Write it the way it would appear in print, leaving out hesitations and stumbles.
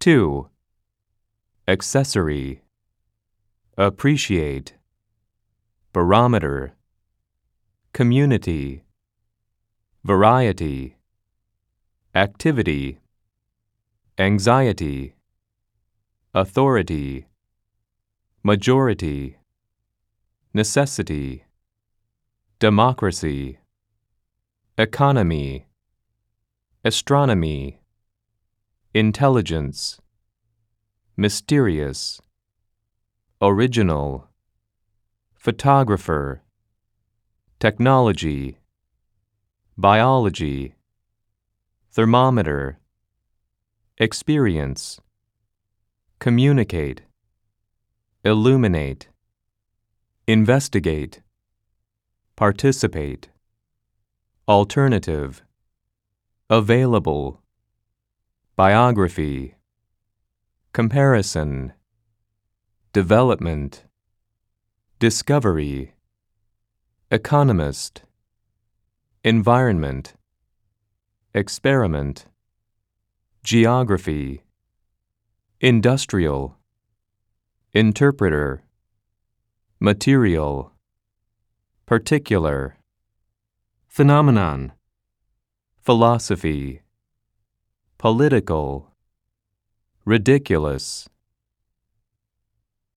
2. Accessory. Appreciate. Barometer. Community. Variety. Activity. Anxiety. Authority. Majority. Necessity. Democracy. Economy. Astronomy. Intelligence. Mysterious. Original. Photographer. Technology. Biology. Thermometer. Experience. Communicate. Illuminate. Investigate. Participate. Alternative. Available. Biography. Comparison. Development. Discovery. Economist. Environment. Experiment. Geography. Industrial. Interpreter. Material. Particular. Phenomenon. Philosophy. Political. Ridiculous.